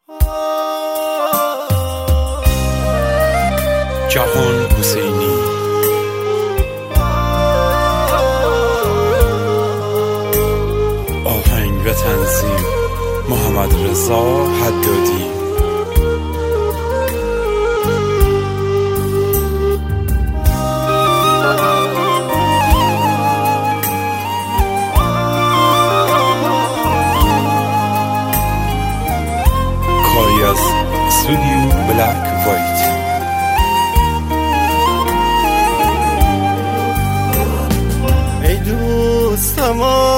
جهان حسینی. آهنگ و تنظیم محمد رضا حدادی. کاری از استودیو بلک وایت. ای دوستما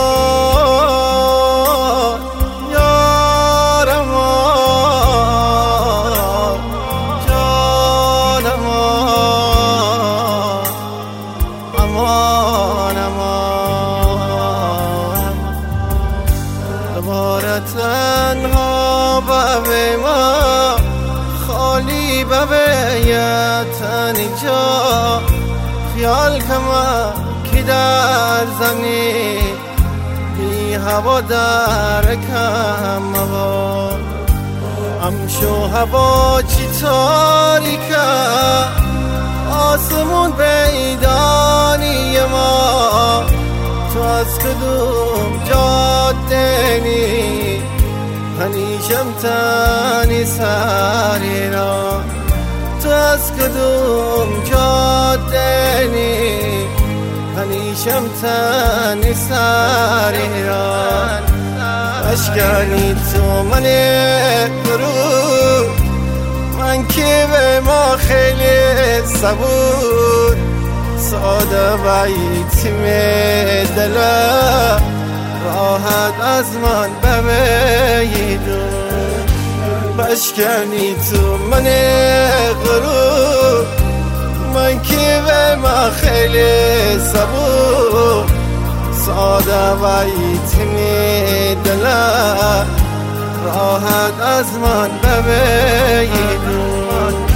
تنها بابه ما خالی بابه یا تنجا خیال کما که در زمین بی هوا در کم هوا همشو هوا چی تاریکه آسمون بیدانی ما تو از کدوم جاده نی هنیشم تنی سری را تو از کدوم جاده نی هنیشم تنی سری را اشکانی تو من برو من که به ما خیلی صبور ساده و یتیم دلا راحت از من بمیدون بشکنی تو من غرور من که به ما خیلی صبور ساده و یتیم دلا راحت از من بمیدون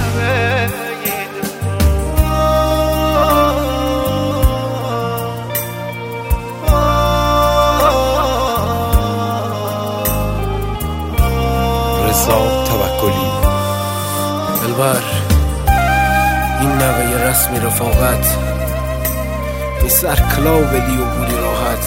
توکلی. دلبر این نوه رسمی رفاقت این سر کلاو بدی و بودی راحت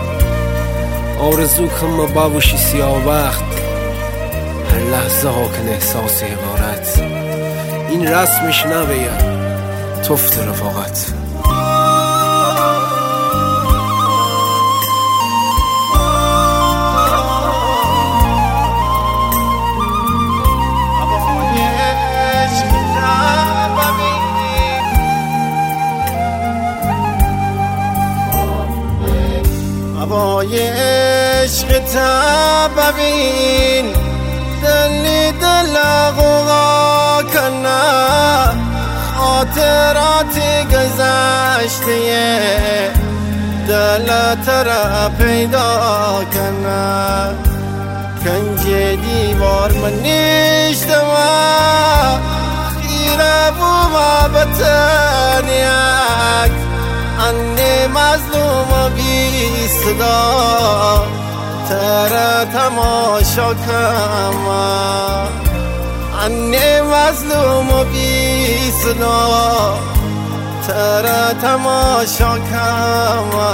آرزو کن بابوشی سیاه وقت هر لحظه ها کن احساس حقارت این رسمش نوه تفت رفاقت هوای عشق تا ببین دلی دل غوغا کنه خاطرات گذشته دل ترا پیدا کنه کنج دیوار من نیشتم خیره بوما بتنیک اني مظلوم بی صدا ترى تماشا كما اني مظلوم بی صدا ترى تماشا كما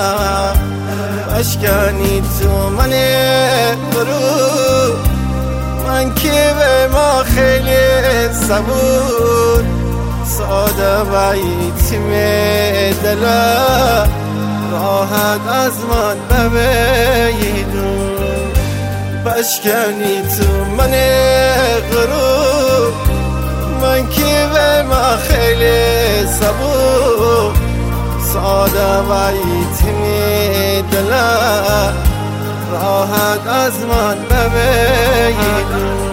اشكاني تو من برو من که به ما خیلی صبور ساده و یتیم دلا راحت از من بمیدون بشکنی تو من غرور من که به ما خیلی صبور ساده و یتیم دلا راحت از من بمیدون